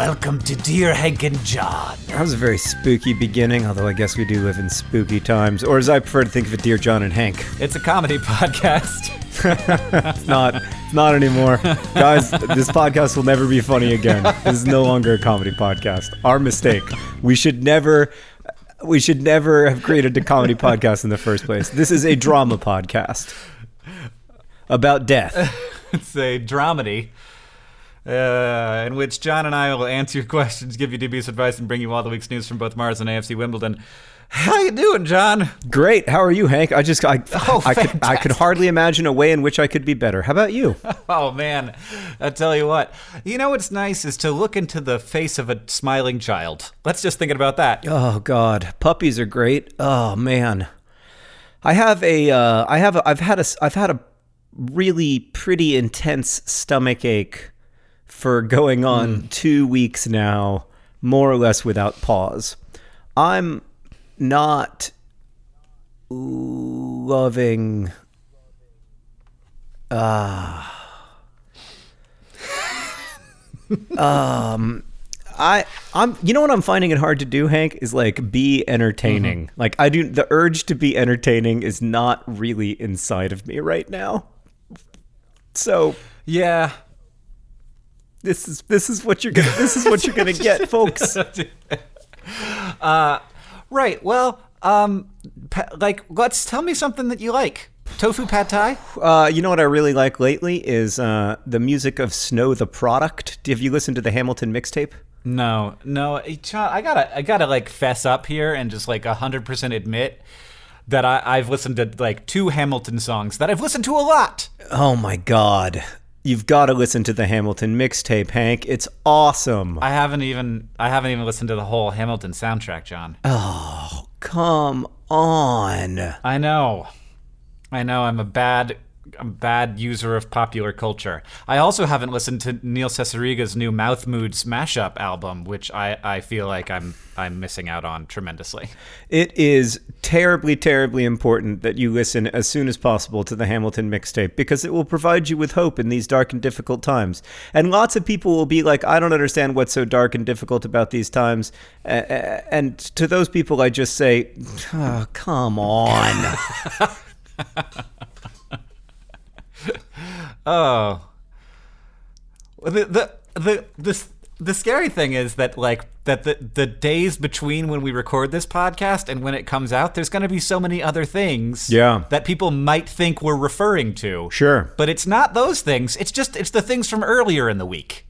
welcome to Dear Hank and John. That was a very spooky beginning, although I guess we do live in spooky times. Or as I prefer to think of it, Dear John and Hank. It's a comedy podcast. It's not anymore. Guys, this podcast will never be funny again. This is no longer a comedy podcast. Our mistake. We should never have created a comedy podcast in the first place. This is a drama podcast about death. It's a dramedy. In which John and I will answer your questions, give you dubious advice, and bring you all the week's news from both Mars and AFC Wimbledon. How you doing, John? Great. How are you, Hank? I could hardly imagine a way in which I could be better. How about you? Oh, man. I tell you what. You know what's nice is to look into the face of a smiling child. Let's just think about that. Oh, God. Puppies are great. Oh, man. I've had a really pretty intense stomach ache for going on 2 weeks now, more or less without pause. I'm not loving... I'm you know what I'm finding it hard to do, Hank, is like be entertaining. Mm-hmm. Like the urge to be entertaining is not really inside of me right now. So yeah. This is what you're gonna get, folks. Right. Well, let's tell me something that you like. Tofu pad thai? You know what I really like lately is the music of Snow the Product. Have you listened to the Hamilton mixtape? No. I gotta like fess up here and just like 100% admit that I've listened to like 2 Hamilton songs that I've listened to a lot. Oh my God. You've got to listen to the Hamilton mixtape, Hank. It's awesome. I haven't even listened to the whole Hamilton soundtrack, John. Oh, come on. I know. I'm a bad user of popular culture. I also haven't listened to Neil Cesariga's new Mouth Moods mashup album, which I feel like I'm missing out on tremendously. It is terribly, terribly important that you listen as soon as possible to the Hamilton mixtape because it will provide you with hope in these dark and difficult times. And lots of people will be like, I don't understand what's so dark and difficult about these times. And to those people, I just say, oh, come on. Oh, the scary thing is that the days between when we record this podcast and when it comes out, there's going to be so many other things that people might think we're referring to. Sure, but it's not those things. It's the things from earlier in the week.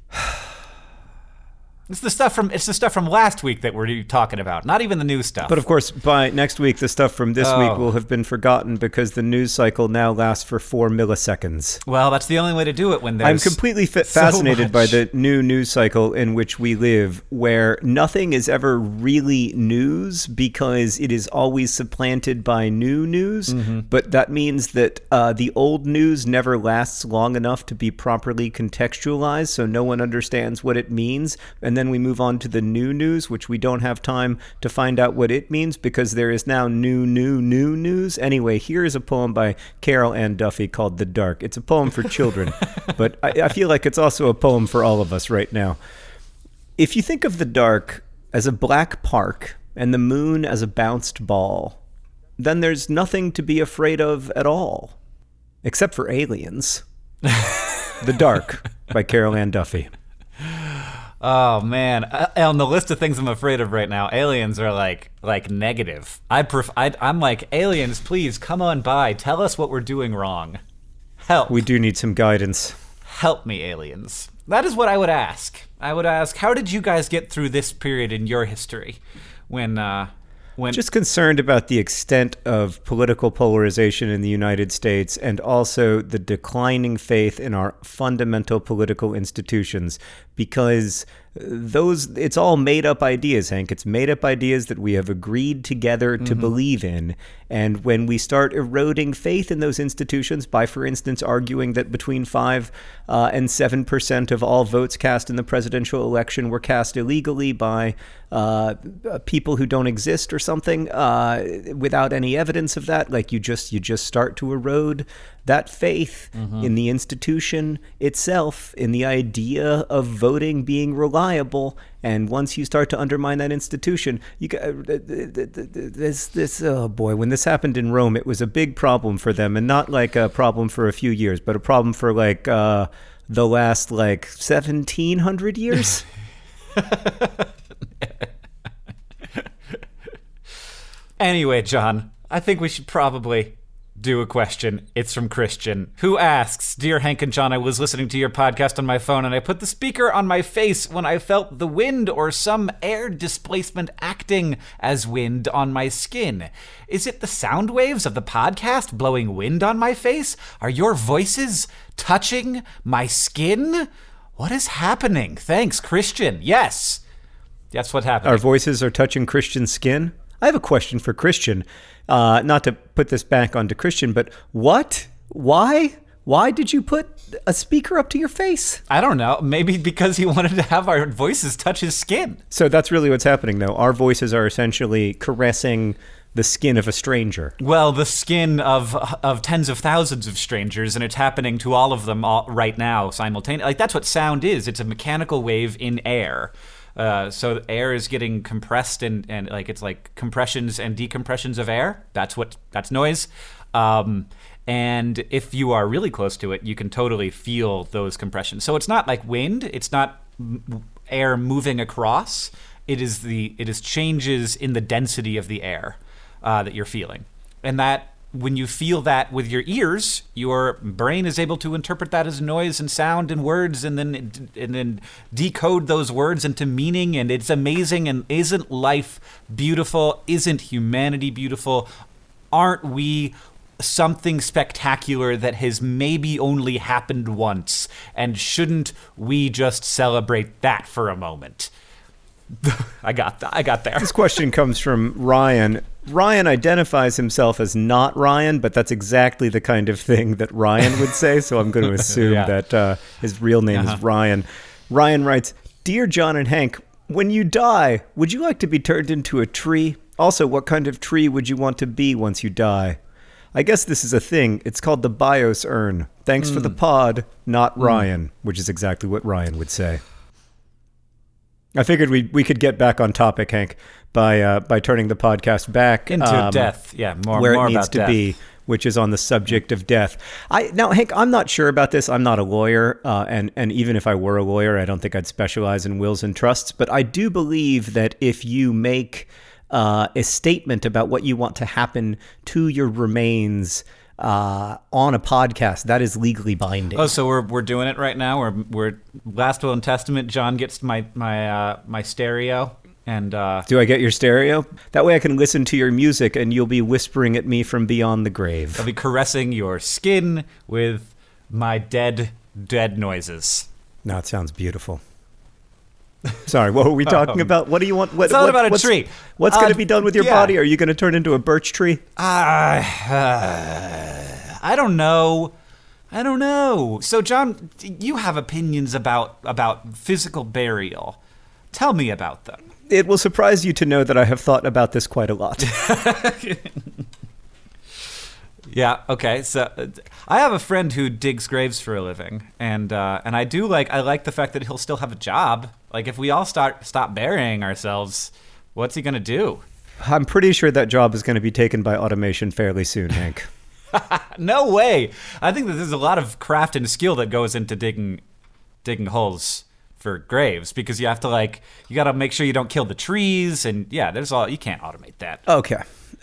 It's the stuff from last week that we're talking about, not even the new stuff. But of course, by next week, the stuff from this week will have been forgotten because the news cycle now lasts for 4 milliseconds. Well, that's the only way to do it when there's I'm completely fascinated by the new news cycle in which we live, where nothing is ever really news because it is always supplanted by new news. Mm-hmm. But that means that the old news never lasts long enough to be properly contextualized, so no one understands what it means. And then we move on to the new news, which we don't have time to find out what it means because there is now new news. Anyway, here is a poem by Carol Ann Duffy called The Dark. It's a poem for children, but I feel like it's also a poem for all of us right now. If you think of the dark as a black park and the moon as a bounced ball, then there's nothing to be afraid of at all, except for aliens. The Dark by Carol Ann Duffy. Oh man! On the list of things I'm afraid of right now, aliens are like negative. I'm like, aliens, please come on by. Tell us what we're doing wrong. Help. We do need some guidance. Help me, aliens. That is what I would ask. I would ask, how did you guys get through this period in your history, when just concerned about the extent of political polarization in the United States and also the declining faith in our fundamental political institutions, because it's all made up ideas, Hank. It's made up ideas that we have agreed together to believe in. And when we start eroding faith in those institutions by, for instance, arguing that between 5 and 7% of all votes cast in the presidential election were cast illegally by people who don't exist or something, without any evidence of that, like you just start to erode that faith in the institution itself, in the idea of voting being reliable. And once you start to undermine that institution, you this oh boy, when this happened in Rome, it was a big problem for them, and not like a problem for a few years, but a problem for like the last like 1700 years. Anyway, John, I think we should probably do a question. It's from Christian, who asks, Dear Hank and John, I was listening to your podcast on my phone and I put the speaker on my face when I felt the wind or some air displacement acting as wind on my skin. Is it the sound waves of the podcast blowing wind on my face? Are your voices touching my skin? What is happening? Thanks, Christian. Yes. That's what happened. Our voices are touching Christian's skin? I have a question for Christian. Not to put this back onto Christian, but what? Why? Why did you put a speaker up to your face? I don't know. Maybe because he wanted to have our voices touch his skin. So that's really what's happening, though. Our voices are essentially caressing the skin of a stranger. Well, the skin of tens of thousands of strangers, and it's happening to all of them right now simultaneously. Like, that's what sound is. It's a mechanical wave in air. So air is getting compressed and like it's like compressions and decompressions of air. That's noise. And if you are really close to it, you can totally feel those compressions. So it's not like wind. It's not air moving across. It is changes in the density of the air that you're feeling, and that. When you feel that with your ears, your brain is able to interpret that as noise and sound and words, and then decode those words into meaning. And it's amazing. And isn't life beautiful? Isn't humanity beautiful? Aren't we something spectacular that has maybe only happened once? And shouldn't we just celebrate that for a moment? I got there. This question comes from Ryan. Ryan identifies himself as not Ryan, but that's exactly the kind of thing that Ryan would say, so I'm going to assume that his real name is Ryan. Ryan writes, Dear John and Hank, when you die, would you like to be turned into a tree? Also, what kind of tree would you want to be once you die? I guess this is a thing. It's called the BIOS urn. Thanks for the pod, not Ryan, which is exactly what Ryan would say. I figured we could get back on topic, Hank, by turning the podcast back into death. Yeah, more where more it needs about to death. be, which is on the subject of death. Now, Hank, I'm not sure about this. I'm not a lawyer, and even if I were a lawyer, I don't think I'd specialize in wills and trusts. But I do believe that if you make a statement about what you want to happen to your remains on a podcast, that is legally binding. Oh, so we're doing it right now. We're Last Will and Testament. John gets my stereo, and do I get your stereo? That way I can listen to your music, and you'll be whispering at me from beyond the grave. I'll be caressing your skin with my dead noises. No, it sounds beautiful. Sorry, what were we talking about? What do you want? It's not about a tree. What's going to be done with your body? Are you going to turn into a birch tree? I don't know. So, John, you have opinions about physical burial. Tell me about them. It will surprise you to know that I have thought about this quite a lot. Yeah. Okay. So I have a friend who digs graves for a living, and I like the fact that he'll still have a job. Like, if we all stop burying ourselves, what's he gonna do? I'm pretty sure that job is going to be taken by automation fairly soon, Hank. No way. I think that there's a lot of craft and skill that goes into digging holes for graves, because you have to you got to make sure you don't kill the trees, and you can't automate that. Okay.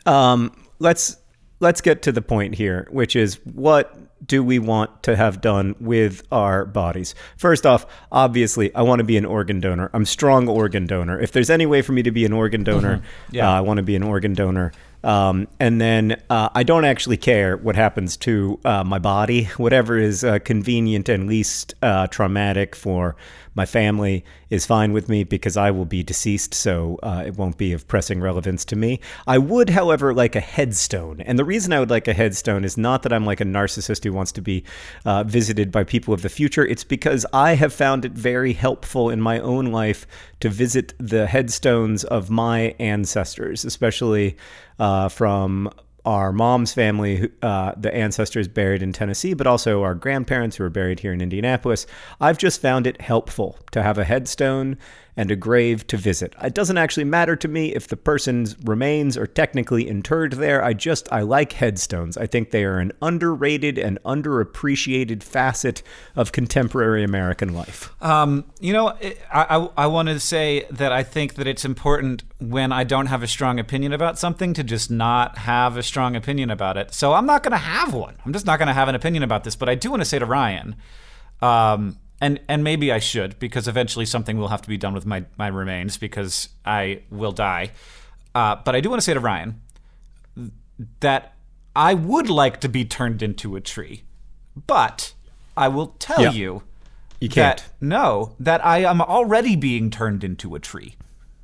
Let's get to the point here, which is, what do we want to have done with our bodies? First off, obviously, I want to be an organ donor. I'm a strong organ donor. If there's any way for me to be an organ donor, I want to be an organ donor. And then I don't actually care what happens to my body. Whatever is convenient and least traumatic for my family is fine with me, because I will be deceased, so it won't be of pressing relevance to me. I would, however, like a headstone. And the reason I would like a headstone is not that I'm like a narcissist who wants to be visited by people of the future. It's because I have found it very helpful in my own life to visit the headstones of my ancestors, especially from our mom's family, the ancestors buried in Tennessee, but also our grandparents who are buried here in Indianapolis. I've just found it helpful to have a headstone and a grave to visit. It doesn't actually matter to me if the person's remains are technically interred there. I like headstones. I think they are an underrated and underappreciated facet of contemporary American life. I want to say that I think that it's important when I don't have a strong opinion about something to just not have a strong opinion about it. So I'm not going to have one. I'm just not going to have an opinion about this. But I do want to say to Ryan, and maybe I should, because eventually something will have to be done with my remains because I will die. But I do want to say to Ryan that I would like to be turned into a tree. But I will tell you can't. that I am already being turned into a tree.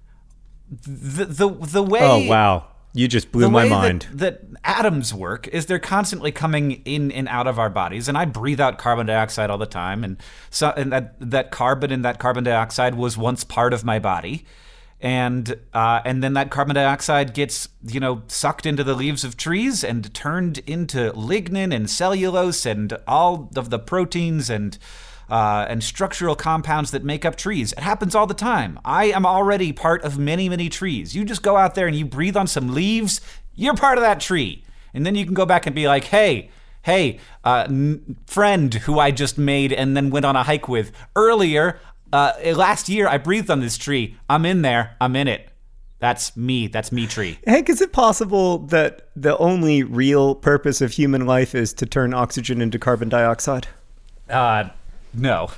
The way... Oh, wow. You just blew my mind. That atoms work is they're constantly coming in and out of our bodies, and I breathe out carbon dioxide all the time, and that carbon in that carbon dioxide was once part of my body, and then that carbon dioxide gets sucked into the leaves of trees and turned into lignin and cellulose and all of the proteins and structural compounds that make up trees. It happens all the time. I am already part of many, many trees. You just go out there and you breathe on some leaves, you're part of that tree. And then you can go back and be like, hey, friend who I just made and then went on a hike with. Earlier, last year, I breathed on this tree. I'm in there. I'm in it. That's me. That's me tree. Hank, is it possible that the only real purpose of human life is to turn oxygen into carbon dioxide? No.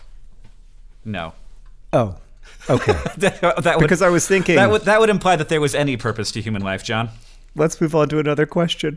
Oh, okay. Because I was thinking... That would imply that there was any purpose to human life, John. Let's move on to another question.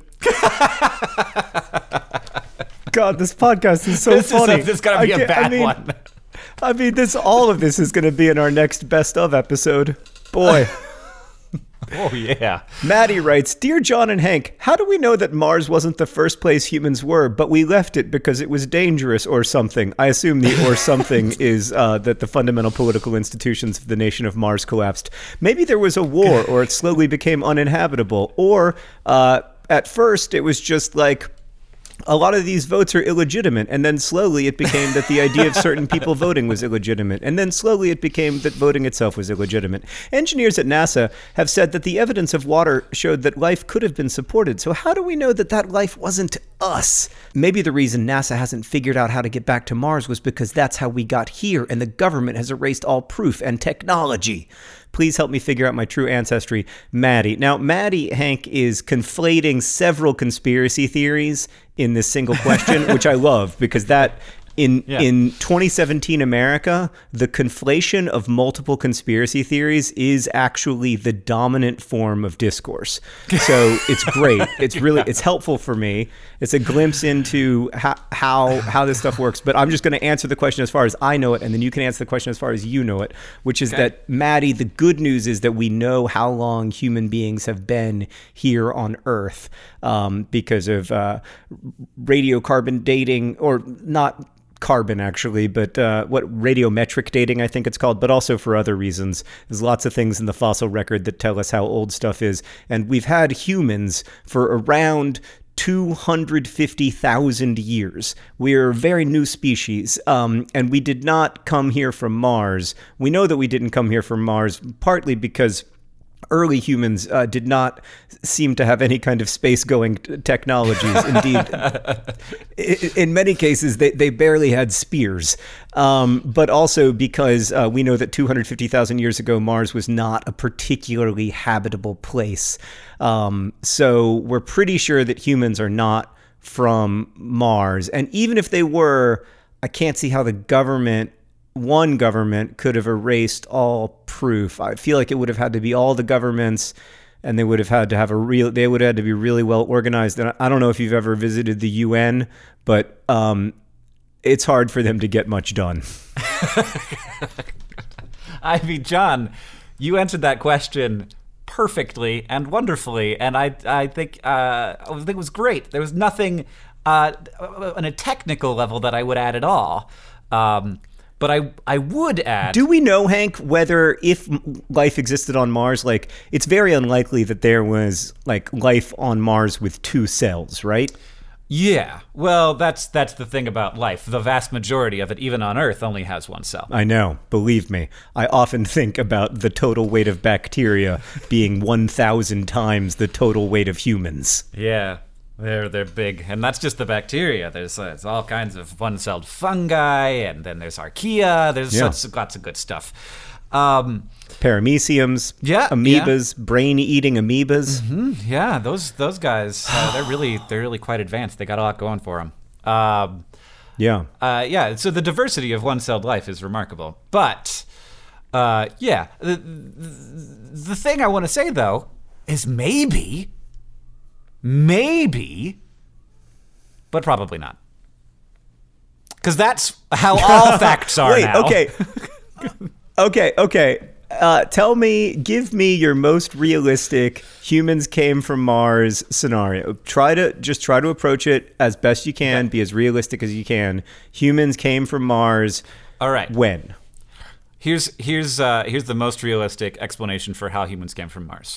God, this podcast is so funny. This is going to be a bad one. I mean, all of this is going to be in our next best of episode. Boy. Oh, yeah. Maddie writes, Dear John and Hank, how do we know that Mars wasn't the first place humans were, but we left it because it was dangerous or something? I assume the or something is that the fundamental political institutions of the nation of Mars collapsed. Maybe there was a war, or it slowly became uninhabitable. Or at first it was just like, a lot of these votes are illegitimate, and then slowly it became that the idea of certain people voting was illegitimate, and then slowly it became that voting itself was illegitimate. Engineers at NASA have said that the evidence of water showed that life could have been supported, so how do we know that that life wasn't us? Maybe the reason NASA hasn't figured out how to get back to Mars was because that's how we got here, and the government has erased all proof and technology. Please help me figure out my true ancestry, Maddie. Now, Maddie, Hank, is conflating several conspiracy theories in this single question, which I love, because that... In 2017 America, the conflation of multiple conspiracy theories is actually the dominant form of discourse. So it's great. It's helpful for me. It's a glimpse into how this stuff works. But I'm just going to answer the question as far as I know it, and then you can answer the question as far as you know it, which is that, Maddie, the good news is that we know how long human beings have been here on Earth because of radiocarbon dating, or not carbon actually, but what radiometric dating I think it's called, but also for other reasons. There's lots of things in the fossil record that tell us how old stuff is, and we've had humans for around 250,000 years. We're a very new species, and we did not come here from Mars. We know that we didn't come here from Mars, partly because early humans did not seem to have any kind of space-going technologies. Indeed, in many cases, they barely had spears. But also because we know that 250,000 years ago, Mars was not a particularly habitable place. So we're pretty sure that humans are not from Mars. And even if they were, I can't see how one government could have erased all proof. I feel like it would have had to be all the governments, and they would have had to have they would have had to be really well organized. And I don't know if you've ever visited the UN, but it's hard for them to get much done. I mean, John, you answered that question perfectly and wonderfully, and I think it was great. There was nothing on a technical level that I would add at all. But I would add... Do we know, Hank, whether if life existed on Mars, like, it's very unlikely that there was, like, life on Mars with 2 cells, right? Yeah. Well, that's the thing about life. The vast majority of it, even on Earth, only has 1 cell. I know. Believe me. I often think about the total weight of bacteria being 1,000 times the total weight of humans. Yeah. They're big, and that's just the bacteria. There's all kinds of one-celled fungi, and then there's archaea. There's lots of good stuff. Parameciums, amoebas, brain-eating amoebas. Mm-hmm. Yeah, those guys, they're really quite advanced. They got a lot going for them. So the diversity of one-celled life is remarkable. But the thing I want to say though is maybe, but probably not. Because that's how all facts are now. Okay. Give me your most realistic humans came from Mars scenario. Try to approach it as best you can. Be as realistic as you can. Humans came from Mars. All right. When? Here's the most realistic explanation for how humans came from Mars.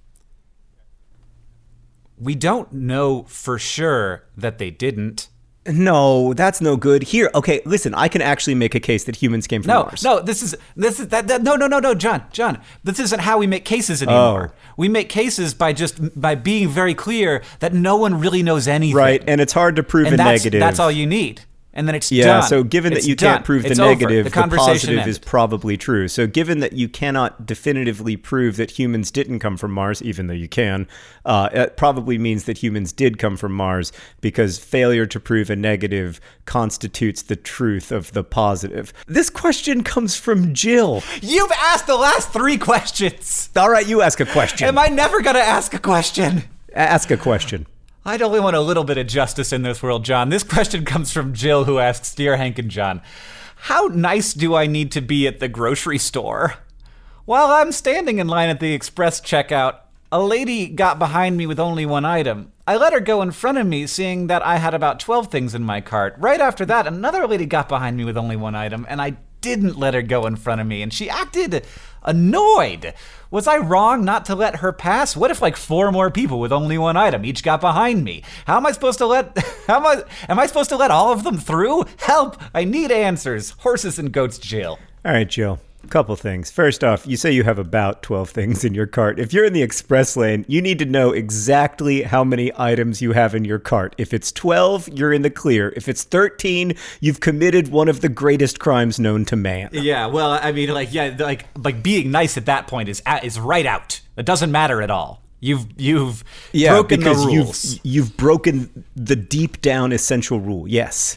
We don't know for sure that they didn't. No, that's no good. Here, okay, listen, I can actually make a case that humans came from Mars. No, no, John. This isn't how we make cases anymore. Oh. We make cases by being very clear that no one really knows anything. Right, and it's hard to prove a negative. That's all you need. And then it's done. Yeah, so given that you can't prove the negative, the positive ends. is probably true. So given that you cannot definitively prove that humans didn't come from Mars, even though you can, it probably means that humans did come from Mars, because failure to prove a negative constitutes the truth of the positive. This question comes from Jill. You've asked the last 3 questions. All right, you ask a question. Am I never going to ask a question? Ask a question. I'd only want a little bit of justice in this world, John. This question comes from Jill, who asks, Dear Hank and John, how nice do I need to be at the grocery store? While I'm standing in line at the express checkout, a lady got behind me with only 1 item. I let her go in front of me, seeing that I had about 12 things in my cart. Right after that, another lady got behind me with only 1 item, and I didn't let her go in front of me, and she acted annoyed. Was I wrong not to let her pass? What if like 4 more people with only 1 item each got behind me? Am I supposed to let all of them through? Help! I need answers. Horses and goats, Jill. All right, Jill. Couple things. First off, you say you have about 12 things in your cart. If you're in the express lane, you need to know exactly how many items you have in your cart. If it's 12, you're in the clear. If it's 13, you've committed one of the greatest crimes known to man. Yeah, well, I mean, like being nice at that point is right out. It doesn't matter at all. You've broken the rules. You've broken the deep down essential rule. Yes.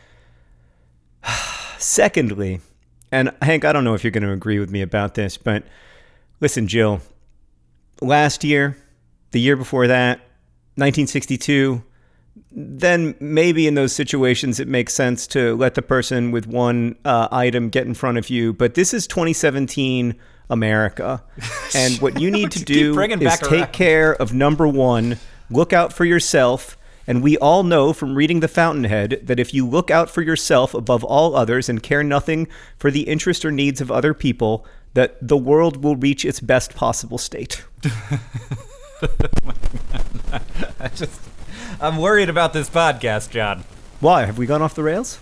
Secondly, and Hank, I don't know if you're going to agree with me about this, but listen, Jill, last year, the year before that, 1962, then maybe in those situations it makes sense to let the person with 1 item get in front of you. But this is 2017 America. And what you need to do is take care of number 1, look out for yourself. And we all know from reading The Fountainhead that if you look out for yourself above all others and care nothing for the interest or needs of other people, that the world will reach its best possible state. I'm worried about this podcast, John. Why? Have we gone off the rails?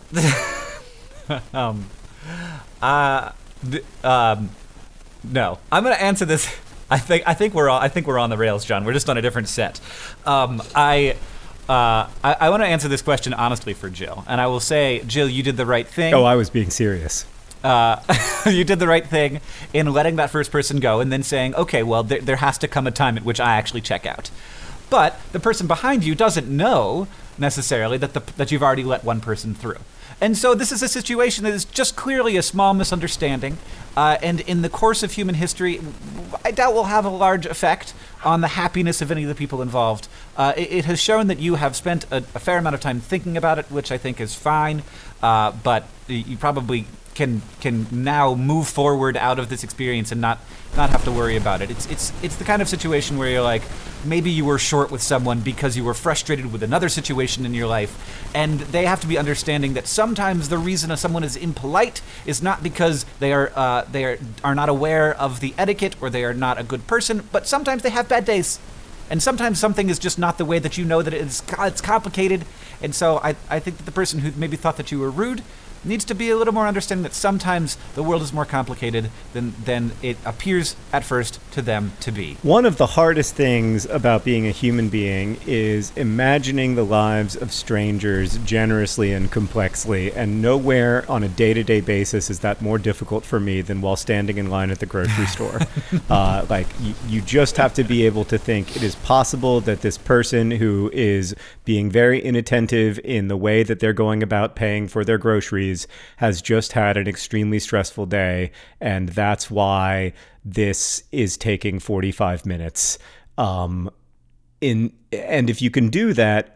No. I'm going to answer this. I think we're on the rails, John. We're just on a different set. I want to answer this question honestly for Jill. And I will say, Jill, you did the right thing. Oh, I was being serious. You did the right thing in letting that first person go and then saying, okay, well, there has to come a time at which I actually check out. But the person behind you doesn't know necessarily that you've already let one person through. And so this is a situation that is just clearly a small misunderstanding. And in the course of human history, I doubt will have a large effect on the happiness of any of the people involved. It has shown that you have spent a fair amount of time thinking about it, which I think is fine. But you probably can now move forward out of this experience and not have to worry about it. It's the kind of situation where you're like, maybe you were short with someone because you were frustrated with another situation in your life, and they have to be understanding that sometimes the reason someone is impolite is not because they are not aware of the etiquette or they are not a good person, but sometimes they have bad days. And sometimes something is just not the way that you know that it's complicated. And so I think that the person who maybe thought that you were rude needs to be a little more understanding that sometimes the world is more complicated than it appears at first to them to be. One of the hardest things about being a human being is imagining the lives of strangers generously and complexly, and nowhere on a day-to-day basis is that more difficult for me than while standing in line at the grocery store. You just have to be able to think it is possible that this person who is being very inattentive in the way that they're going about paying for their groceries has just had an extremely stressful day, and that's why this is taking 45 minutes. And if you can do that,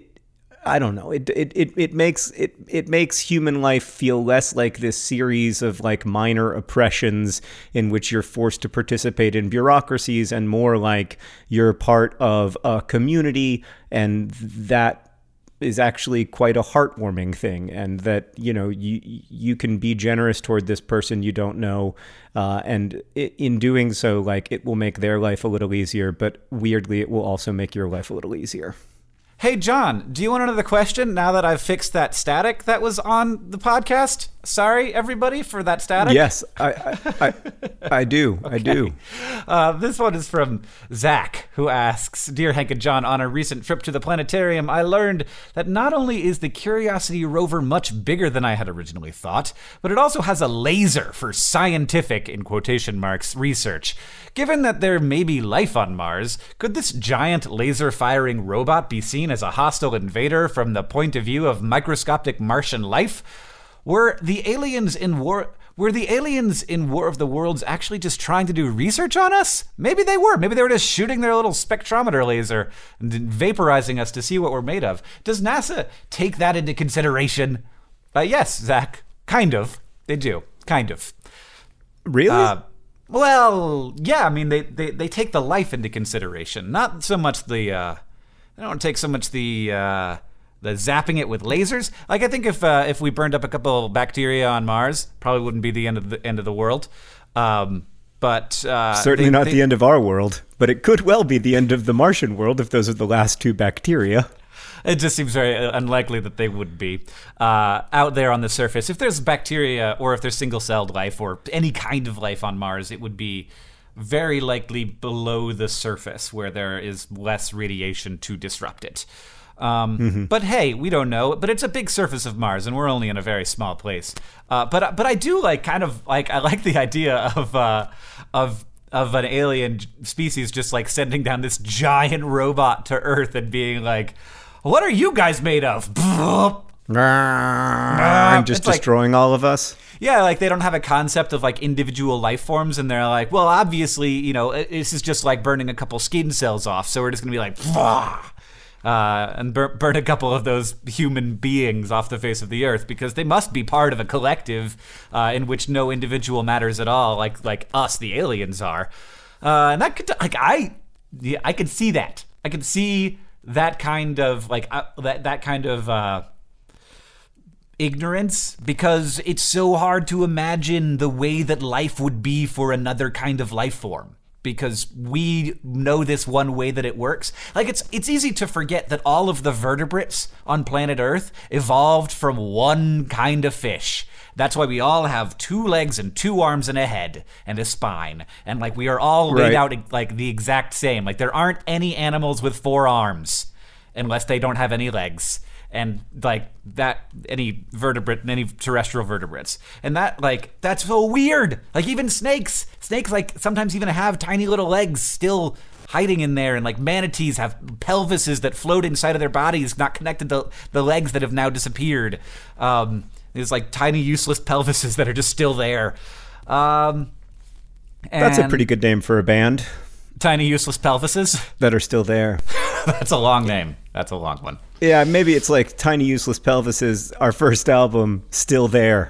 it makes human life feel less like this series of like minor oppressions in which you're forced to participate in bureaucracies, and more like you're part of a community, and that is actually quite a heartwarming thing, and that, you know, you can be generous toward this person you don't know, and in doing so, like, it will make their life a little easier, but weirdly it will also make your life a little easier. Hey, John, do you want another question now that I've fixed that static that was on the podcast? Sorry, everybody, for that static. Yes, I do. Okay. I do. This one is from Zach, who asks, Dear Hank and John, on a recent trip to the planetarium, I learned that not only is the Curiosity rover much bigger than I had originally thought, but it also has a laser for scientific, in quotation marks, research. Given that there may be life on Mars, could this giant laser-firing robot be seen as a hostile invader from the point of view of microscopic Martian life? Were the aliens in War of the Worlds actually just trying to do research on us? Maybe they were. Maybe they were just shooting their little spectrometer laser and vaporizing us to see what we're made of. Does NASA take that into consideration? Yes, Zach. Kind of. They do. Kind of. Really? Well, yeah. I mean, they take the life into consideration. Not so much the... they don't take so much the zapping it with lasers. Like, I think if we burned up a couple bacteria on Mars, probably wouldn't be the end of the world. But certainly not the end of our world. But it could well be the end of the Martian world if those are the last two bacteria. It just seems very unlikely that they would be out there on the surface. If there's bacteria, or if there's single-celled life, or any kind of life on Mars, it would be very likely below the surface, where there is less radiation to disrupt it. But hey, we don't know. But it's a big surface of Mars, and we're only in a very small place. But I do I like the idea of an alien species just like sending down this giant robot to Earth and being like, "What are you guys made of?" And just destroying all of us. Yeah, like they don't have a concept of like individual life forms, and they're like, well, obviously, you know, this is just like burning a couple skin cells off, so we're just gonna be like, and burn a couple of those human beings off the face of the earth, because they must be part of a collective in which no individual matters at all, like us, the aliens are. And that could, like, I could see that. I could see that kind of like that kind of ignorance, because it's so hard to imagine the way that life would be for another kind of life form, because we know this one way that it works. Like, it's easy to forget that all of the vertebrates on planet Earth evolved from one kind of fish. That's why we all have 2 legs and 2 arms and a head and a spine, and like we are all laid out like the exact same. Like, there aren't any animals with 4 arms unless they don't have any legs. And like that, any vertebrate, any terrestrial vertebrates, and that, like, that's so weird. Like, even snakes like sometimes even have tiny little legs still hiding in there, and like manatees have pelvises that float inside of their bodies, not connected to the legs that have now disappeared. There's like tiny useless pelvises that are just still there. That's a pretty good name for a band. Tiny useless pelvises that are still there. That's a long name. That's a long one. Yeah, maybe it's like Tiny Useless Pelvises, our first album, Still There.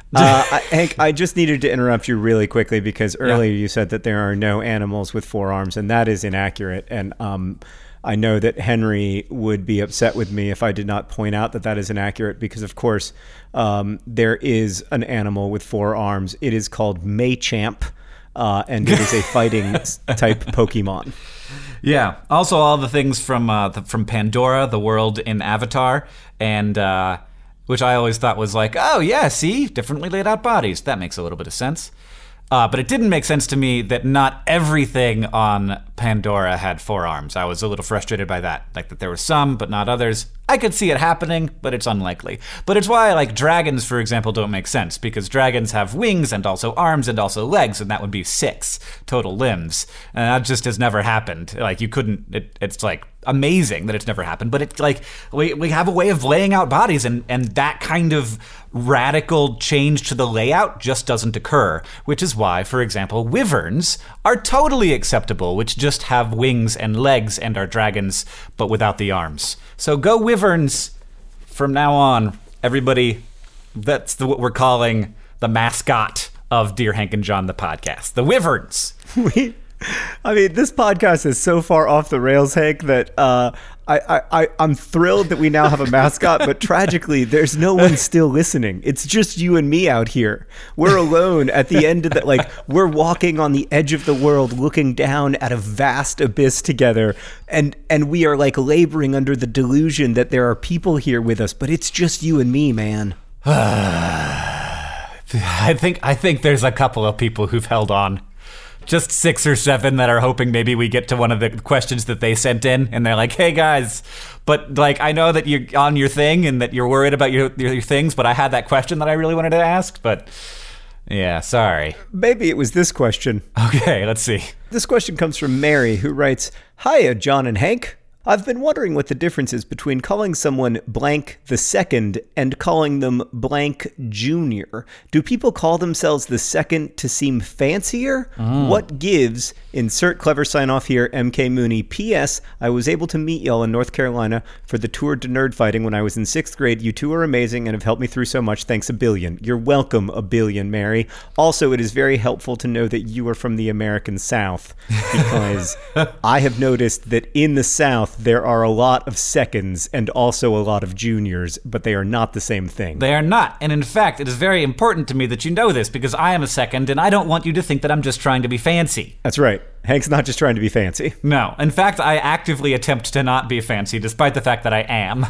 Hank, I just needed to interrupt you really quickly because earlier you said that there are no animals with 4 arms, and that is inaccurate. And I know that Henry would be upset with me if I did not point out that that is inaccurate because, of course, there is an animal with 4 arms. It is called Machamp, and it is a fighting type Pokemon. Yeah. Also, all the things from Pandora, the world in Avatar, and which I always thought was like, oh yeah, see, differently laid out bodies. That makes a little bit of sense. But it didn't make sense to me that not everything on Pandora had 4 arms. I was a little frustrated by that. Like that there were some, but not others. I could see it happening, but it's unlikely. But it's why, like, dragons, for example, don't make sense, because dragons have wings and also arms and also legs, and that would be 6 total limbs. And that just has never happened. Like, you couldn't, it's like amazing that it's never happened, but it's like, we have a way of laying out bodies, and that kind of radical change to the layout just doesn't occur, which is why, for example, wyverns are totally acceptable, which just have wings and legs and are dragons, but without the arms. So go wyverns from now on, everybody. That's what we're calling the mascot of Dear Hank and John, the podcast. The wyverns. I mean, this podcast is so far off the rails, Hank, that I'm thrilled that we now have a mascot, but tragically, there's no one still listening. It's just you and me out here. We're alone at the end of the, like, we're walking on the edge of the world, looking down at a vast abyss together, and we are, like, laboring under the delusion that there are people here with us, but it's just you and me, man. I think there's a couple of people who've held on. Just 6 or 7 that are hoping maybe we get to one of the questions that they sent in, and they're like, hey guys, but like, I know that you're on your thing and that you're worried about your things, but I had that question that I really wanted to ask, but yeah, sorry. Maybe it was this question. Okay, let's see. This question comes from Mary, who writes, hiya, John and Hank. I've been wondering what the difference is between calling someone blank the second and calling them blank junior. Do people call themselves the second to seem fancier? What gives? Insert clever sign off here, MK Mooney. P.S. I was able to meet y'all in North Carolina for the Tour de Nerd Fighting when I was in 6th grade. You two are amazing and have helped me through so much. Thanks a billion. You're welcome, a billion, Mary. Also, it is very helpful to know that you are from the American South, because I have noticed that in the South, there are a lot of seconds and also a lot of juniors, but they are not the same thing. They are not. And in fact, it is very important to me that you know this, because I am a second, and I don't want you to think that I'm just trying to be fancy. That's right. Hank's not just trying to be fancy. No. In fact, I actively attempt to not be fancy, despite the fact that I am.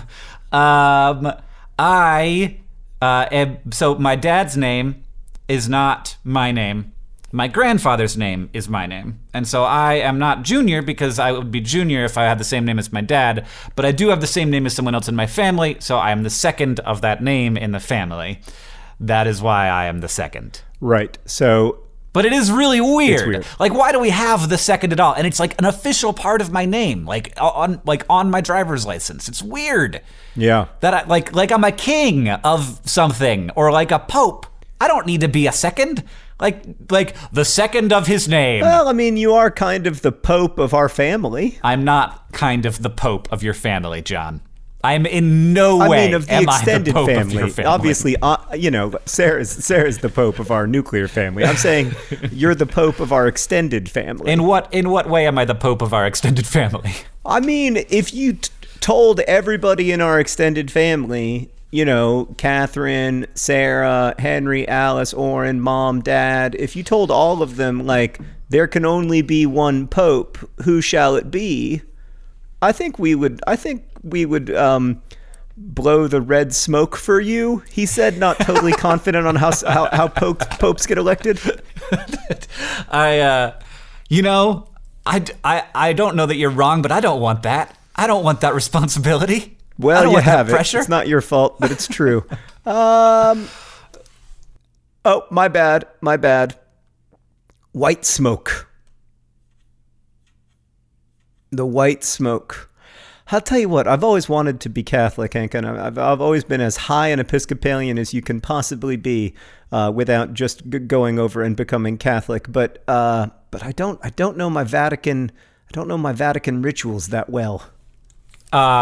So my dad's name is not my name. My grandfather's name is my name. And so I am not junior, because I would be junior if I had the same name as my dad, but I do have the same name as someone else in my family, so I am the second of that name in the family. That is why I am the second. Right. So... But it is really weird. It's weird. Like, why do we have the second at all? And it's like an official part of my name, like on my driver's license. It's weird. Yeah. That I, like I'm a king of something, or like a pope. I don't need to be a second. Like the second of his name. Well, I mean, you are kind of the pope of our family. I'm not kind of the pope of your family, John. I'm in no way of the am extended I the pope family. Of your family. Obviously, Sarah's the pope of our nuclear family. I'm saying you're the pope of our extended family. In what way am I the pope of our extended family? I mean, if you told everybody in our extended family, you know, Catherine, Sarah, Henry, Alice, Orrin, Mom, Dad, if you told all of them, like, there can only be one pope, who shall it be? I think we would blow the red smoke for you, he said, not totally confident on how popes get elected. I don't know that you're wrong, but I don't want that. I don't want that responsibility. Well, you have it. Pressure. It's not your fault, but it's true. Oh, my bad. White smoke. The white smoke. I'll tell you what, I've always wanted to be Catholic, Hank, and I've always been as high an Episcopalian as you can possibly be without just going over and becoming Catholic. But I don't know my Vatican rituals that well.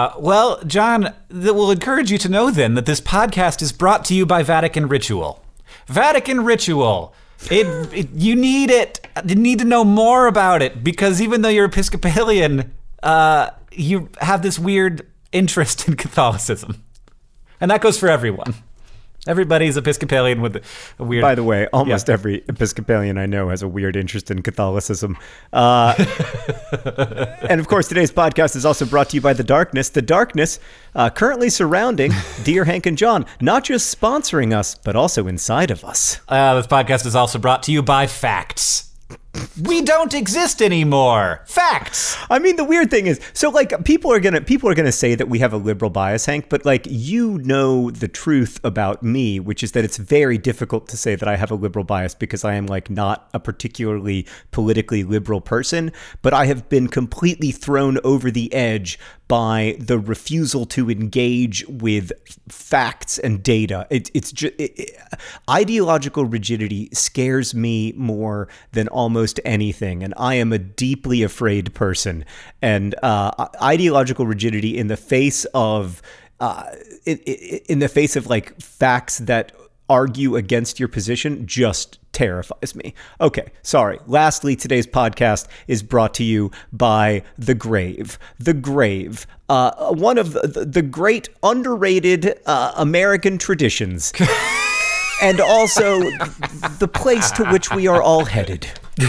Well, John, that will encourage you to know then that this podcast is brought to you by Vatican Ritual. Vatican ritual. You need it. You need to know more about it, because even though you're Episcopalian, you have this weird interest in Catholicism. And that goes for everyone. Everybody's Episcopalian with a weird... By the way, almost every Episcopalian I know has a weird interest in Catholicism. And of course, today's podcast is also brought to you by The Darkness. The Darkness currently surrounding Dear Hank and John, not just sponsoring us, but also inside of us. This podcast is also brought to you by Facts. We don't exist anymore. Facts. I mean, the weird thing is, so like people are gonna say that we have a liberal bias, Hank, but like, you know the truth about me, which is that it's very difficult to say that I have a liberal bias, because I am like not a particularly politically liberal person, but I have been completely thrown over the edge by the refusal to engage with facts and data. Ideological rigidity scares me more than almost anything, and I am a deeply afraid person. And ideological rigidity in the face of like facts that argue against your position just terrifies me. Okay, sorry. Lastly, today's podcast is brought to you by The Grave. The Grave, one of the great underrated American traditions, and also the place to which we are all headed.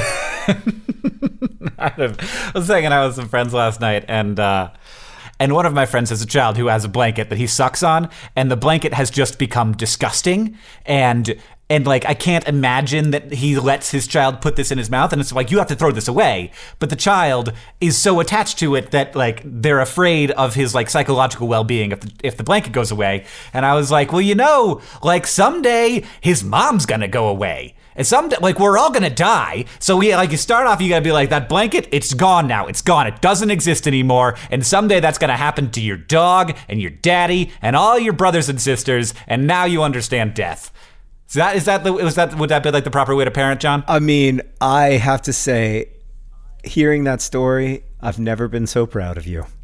I was hanging out with some friends last night, and one of my friends has a child who has a blanket that he sucks on, and the blanket has just become disgusting, and like, I can't imagine that he lets his child put this in his mouth, and it's like, you have to throw this away. But the child is so attached to it that like they're afraid of his like psychological well-being if the blanket goes away. And I was like, well, you know, like someday his mom's gonna go away. And someday, like, we're all gonna die. So you start off, you gotta be like, that blanket, it's gone now. It's gone. It doesn't exist anymore. And someday that's gonna happen to your dog and your daddy and all your brothers and sisters. And now you understand death. So would that be like the proper way to parent, John? I mean, I have to say, hearing that story, I've never been so proud of you.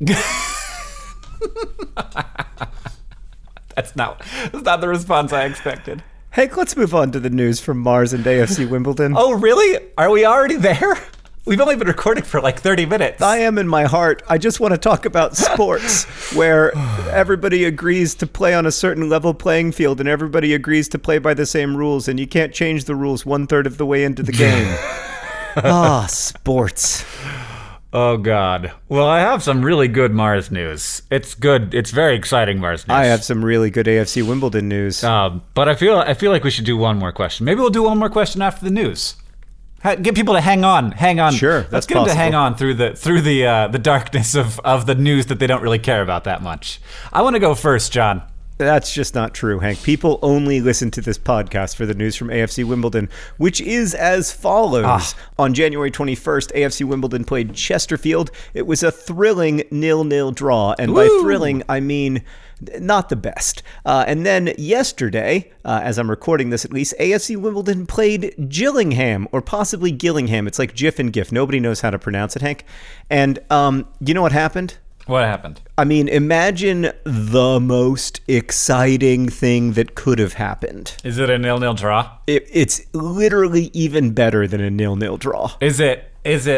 That's not the response I expected. Hey, let's move on to the news from Mars and AFC Wimbledon. Oh, really? Are we already there? We've only been recording for like 30 minutes. I am in my heart. I just want to talk about sports, where everybody agrees to play on a certain level playing field, and everybody agrees to play by the same rules, and you can't change the rules 1/3 of the way into the game. Sports. Oh, God. Well, I have some really good Mars news. It's good. It's very exciting Mars news. I have some really good AFC Wimbledon news. But I feel like we should do one more question. Maybe we'll do one more question after the news. Get people to hang on. Sure, Let's get them to hang on through the darkness of the news that they don't really care about that much. I want to go first, John. That's just not true, Hank. People only listen to this podcast for the news from AFC Wimbledon, which is as follows. On January 21st, AFC Wimbledon played Chesterfield. It was a thrilling 0-0 draw, and by thrilling, I mean not the best. And then yesterday, as I'm recording this at least, AFC Wimbledon played Gillingham, or possibly Gillingham. It's like GIF and GIF. Nobody knows how to pronounce it, Hank. And you know what happened? What happened? I mean, imagine the most exciting thing that could have happened. Is it a 0-0 draw? It's literally even better than a 0-0 draw. Is it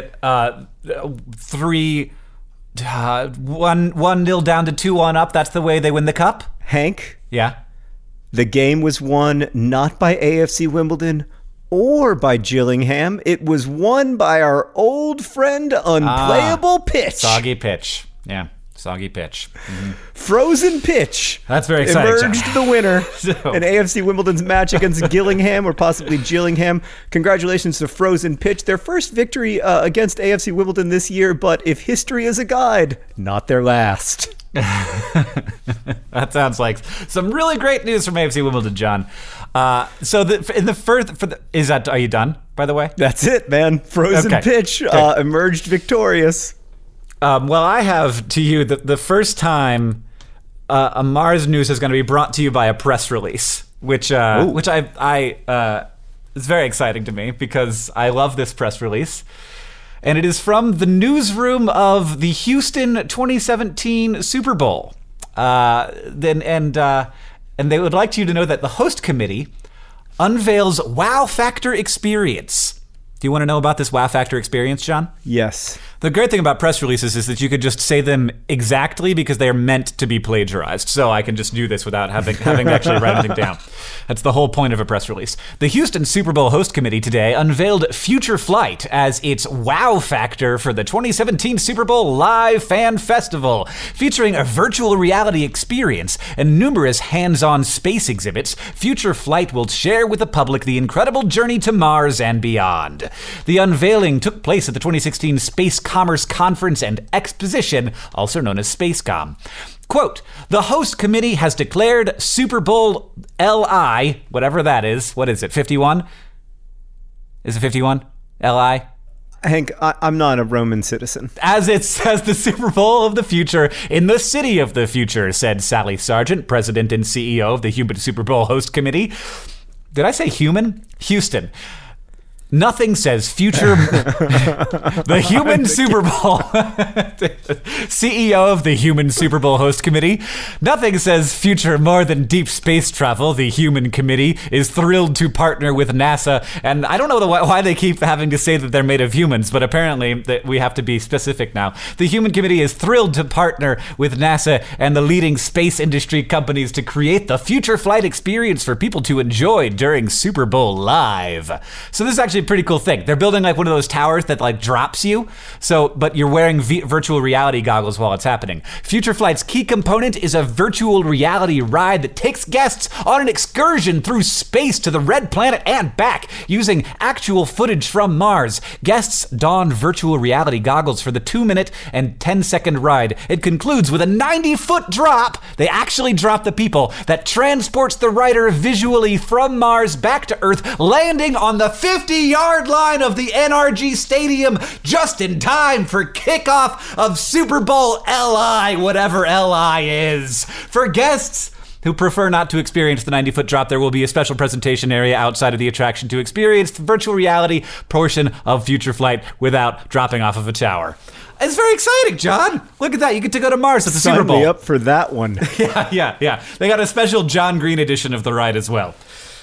1-0 down to 2-1 up? That's the way they win the cup? Hank? Yeah? The game was won not by AFC Wimbledon or by Gillingham. It was won by our old friend Unplayable Pitch. Soggy pitch. Yeah, soggy pitch. Mm-hmm. Frozen Pitch. That's very exciting. Emerged the winner in AFC Wimbledon's match against Gillingham, or possibly Gillingham. Congratulations to Frozen Pitch. Their first victory against AFC Wimbledon this year, but if history is a guide, not their last. That sounds like some really great news from AFC Wimbledon, John. Are you done, by the way? That's it, man. Frozen Pitch emerged victorious. Well, I have to you the first time a Mars news is going to be brought to you by a press release, which I is very exciting to me because I love this press release. And it is from the newsroom of the Houston 2017 Super Bowl. And they would like you to know that the host committee unveils Wow Factor Experience. Do you want to know about this Wow Factor Experience, John? Yes. The great thing about press releases is that you could just say them exactly because they are meant to be plagiarized. So I can just do this without having to actually write anything down. That's the whole point of a press release. The Houston Super Bowl host committee today unveiled Future Flight as its wow factor for the 2017 Super Bowl Live Fan Festival, featuring a virtual reality experience and numerous hands-on space exhibits. Future Flight will share with the public the incredible journey to Mars and beyond. The unveiling took place at the 2016 Space Commerce Conference and Exposition, also known as SpaceCom. Quote, the host committee has declared Super Bowl LI, whatever that is. What is it, 51? Is it 51? LI? Hank, I'm not a Roman citizen. As it says, the Super Bowl of the future in the city of the future, said Sally Sargent, president and CEO of the Human Super Bowl host committee. Did I say human? Houston. Nothing says future. The Human Super Bowl CEO of the Human Super Bowl host committee. Nothing says future more than deep space travel. The Human Committee is thrilled to partner with NASA. And I don't know why they keep having to say that they're made of humans, but apparently we have to be specific now. The Human Committee is thrilled to partner with NASA and the leading space industry companies to create the future flight experience for people to enjoy during Super Bowl Live. So this is actually a pretty cool thing. They're building like one of those towers that like drops you. But you're wearing virtual reality goggles while it's happening. Future Flight's key component is a virtual reality ride that takes guests on an excursion through space to the Red Planet and back using actual footage from Mars. Guests don virtual reality goggles for the 2-minute and 10-second ride. It concludes with a 90-foot drop. They actually drop the people that transports the rider visually from Mars back to Earth, landing on the 50-yard line of the NRG Stadium just in time for kickoff of Super Bowl LI, whatever LI is. For guests who prefer not to experience the 90-foot drop, there will be a special presentation area outside of the attraction to experience the virtual reality portion of Future Flight without dropping off of a tower. It's very exciting, John. Look at that. You get to go to Mars at the Super Bowl. Sign me up for that one. Yeah. They got a special John Green edition of the ride as well.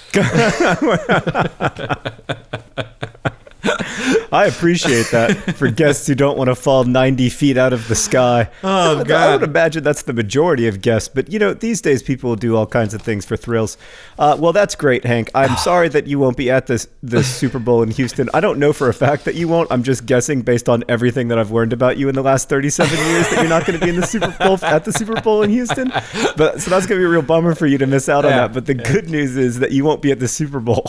I appreciate that for guests who don't want to fall 90 feet out of the sky. Oh, God. I would imagine that's the majority of guests, but these days people do all kinds of things for thrills. Well, that's great, Hank. I'm sorry that you won't be at this Super Bowl in Houston. I don't know for a fact that you won't. I'm just guessing based on everything that I've learned about you in the last 37 years that you're not going to be in the Super Bowl at the Super Bowl in Houston. So that's going to be a real bummer for you to miss out on that. But the good news is that you won't be at the Super Bowl.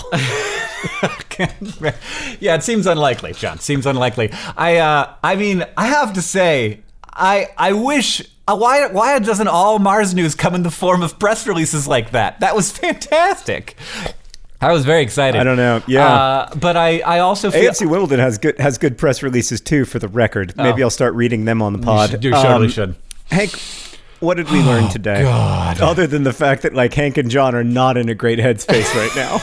Yeah, it seems unlikely, John. Seems unlikely. I mean, I have to say, I wish. Why doesn't all Mars news come in the form of press releases like that? That was fantastic. I was very excited. I don't know. Yeah, but I also feel AFC Wimbledon has good press releases too. For the record, maybe I'll start reading them on the pod. You surely should. Hank, what did we learn today? God. Other than the fact that like Hank and John are not in a great headspace right now.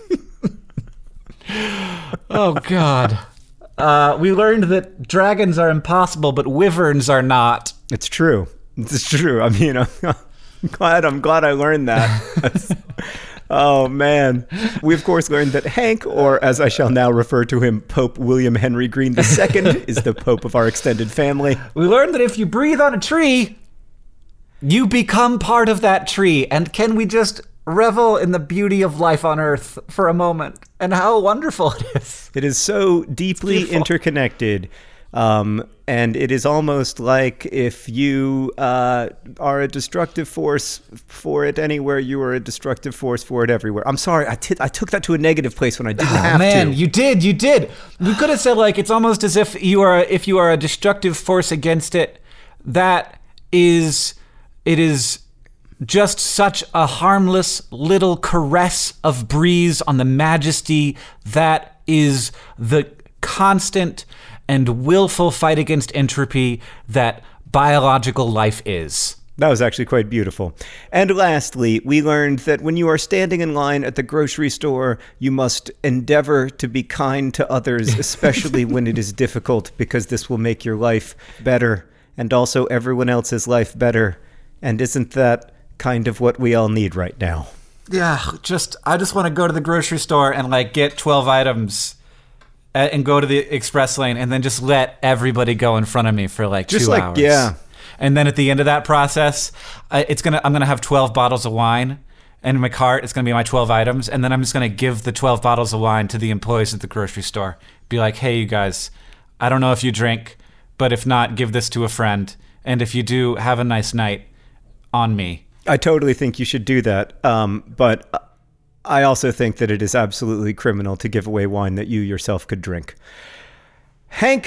Oh, God. We learned that dragons are impossible, but wyverns are not. It's true. It's true. I mean, I'm glad I learned that. Oh, man. We, of course, learned that Hank, or as I shall now refer to him, Pope William Henry Green II, is the Pope of our extended family. We learned that if you breathe on a tree, you become part of that tree. And can we just revel in the beauty of life on Earth for a moment and how wonderful it is? It is so deeply interconnected. And it is almost like if you are a destructive force for it anywhere, you are a destructive force for it everywhere. I'm sorry, I took that to a negative place when I didn't have to. Man, you did. You could have said like it's almost as if you are a destructive force against it. It is just such a harmless little caress of breeze on the majesty that is the constant and willful fight against entropy that biological life is. That was actually quite beautiful. And lastly, we learned that when you are standing in line at the grocery store, you must endeavor to be kind to others, especially when it is difficult, because this will make your life better and also everyone else's life better. And isn't that kind of what we all need right now? I just want to go to the grocery store and like get 12 items and go to the express lane and then just let everybody go in front of me for like 2 hours. Yeah. And then at the end of that process, I'm gonna have 12 bottles of wine, and in my cart it's gonna be my 12 items, and then I'm just gonna give the 12 bottles of wine to the employees at the grocery store. Be like, hey, you guys, I don't know if you drink, but if not, give this to a friend, and if you do, have a nice night on me. I totally think you should do that, but I also think that it is absolutely criminal to give away wine that you yourself could drink. Hank,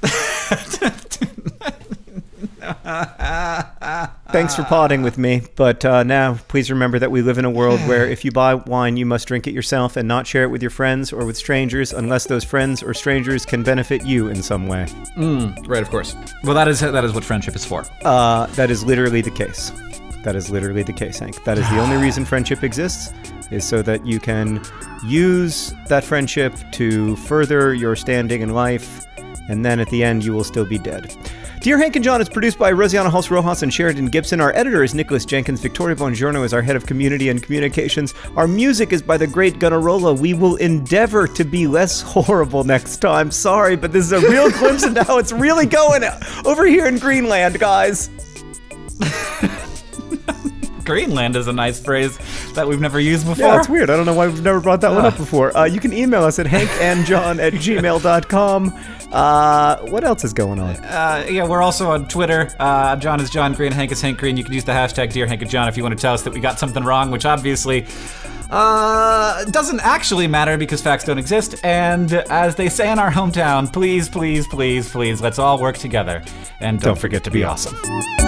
thanks for potting with me, but now please remember that we live in a world where if you buy wine, you must drink it yourself and not share it with your friends or with strangers unless those friends or strangers can benefit you in some way. Right, of course. Well, that is what friendship is for. That is literally the case. That is literally the case, Hank. That is the only reason friendship exists, is so that you can use that friendship to further your standing in life, and then at the end you will still be dead. Dear Hank and John is produced by Rosianna Hulse Rojas and Sheridan Gibson. Our editor is Nicholas Jenkins. Victoria Bongiorno is our head of community and communications. Our music is by the great Gunnarolla. We will endeavor to be less horrible next time. Sorry, but this is a real glimpse into how it's really going over here in Greenland, guys. Greenland is a nice phrase that we've never used before. Yeah, it's weird. I don't know why we've never brought that one up before. You can email us at hankandjohn@gmail.com. What else is going on? We're also on Twitter. John is John Green, Hank is Hank Green. You can use the hashtag Dear Hank and John if you want to tell us that we got something wrong, which obviously doesn't actually matter because facts don't exist. And as they say in our hometown, please, please, please, please, let's all work together. And don't forget to be awesome.